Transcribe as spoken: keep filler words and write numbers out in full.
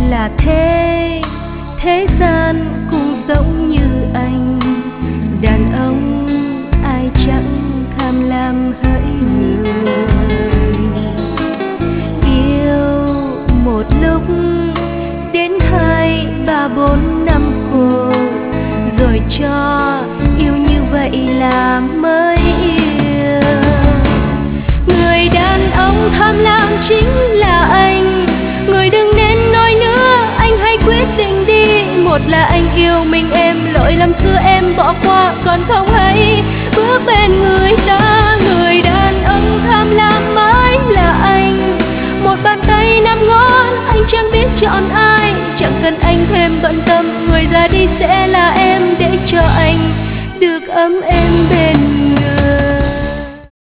là thế, thế gian cũng giống như anh. Đàn ông ai chẳng tham lam hỡi người, yêu một lúc đến hai ba bốn năm cô, rồi cho yêu như vậy là mới yêu. Người đàn ông tham lam chính là anh, người đừng nên nói nữa, anh hãy quyết định đi. Một là anh yêu mình em, lỗi lầm xưa em bỏ qua, còn không hãy bước bên người ta. Người đàn ông tham lam mới là anh, một bàn tay năm ngón anh chẳng biết chọn ai. Chẳng cần anh thêm bận tâm, người ra đi sẽ